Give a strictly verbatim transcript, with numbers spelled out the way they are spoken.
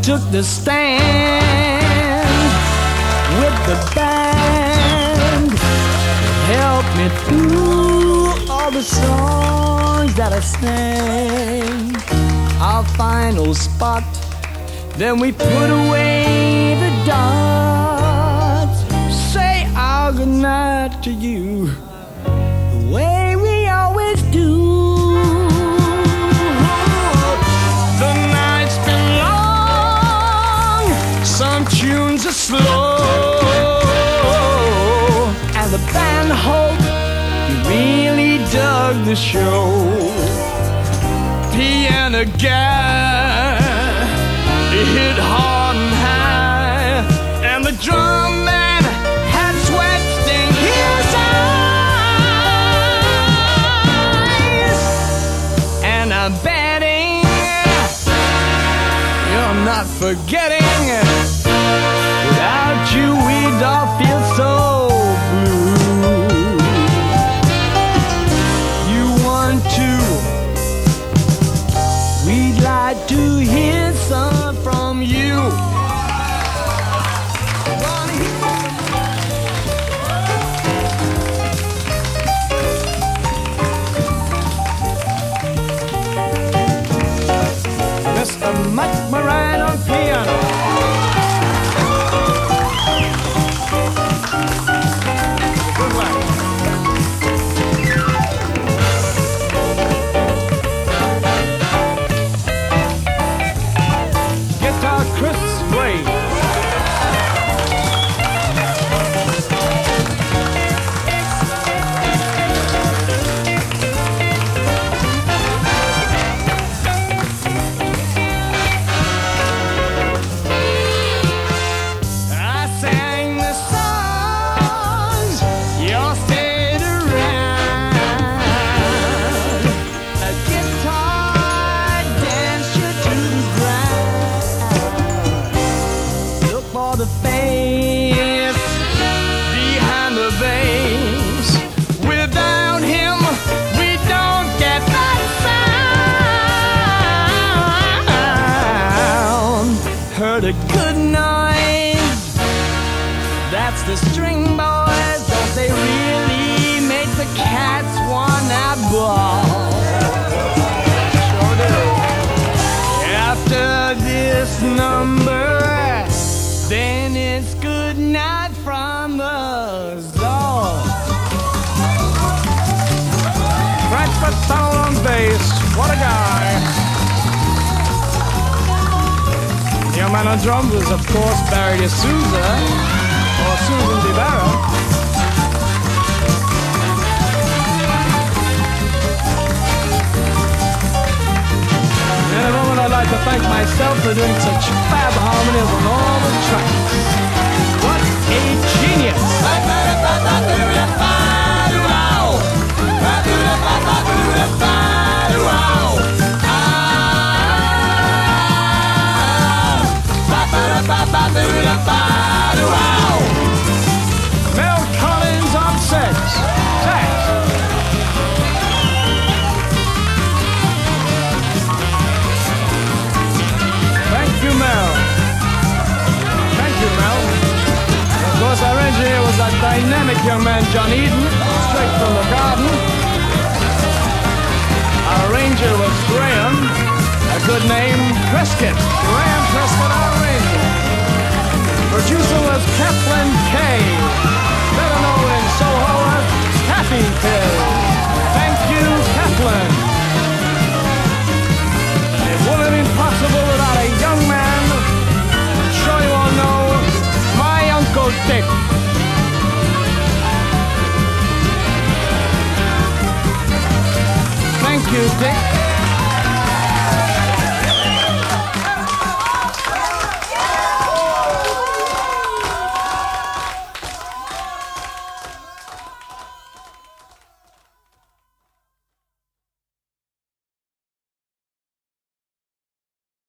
took the stand with the band, helped me through all the songs that I sang. Our final spot, then we put away the darts, say our goodnight to you the way we always do. The night's been long, some tunes are slow, and the band hoped you really dug the show. Piano guy, he hit hard and high, and the drum man had sweat sting his eyes. And I'm betting you're not forgetting, without you we'd all feel so blue. You want to, we'd like to hear some from you. Mister Mike Moran on piano. Good luck. Guitar Chris Gray. The face behind the bass. Without him, we don't get that sound. Heard a good noise. That's the string boys. Don't they really make the cats wanna ball? Sure do. After this number, then it's good night from the Czar. Frank Fatale on bass, what a guy. The young man on drums was, of course, Barry D'Souza, or Susan DeBarra. In a moment, I'd like to thank myself for doing such fab harmonies on all the tracks. What a genius! Mel Collins on sax. Sax. Thank you, Mel. Thank you, Mel. And of course, our engineer was that dynamic young man, John Eden, straight from the garden. Our arranger was Graham, a good name, Prescott. Graham Prescott, our arranger. Producer was Kathleen Kay, better known in Soho as Kathy Kay. Thank you, Kathleen. It wouldn't have been possible without a young man, I'm sure you all know, my Uncle Dick. Thank you, Dick.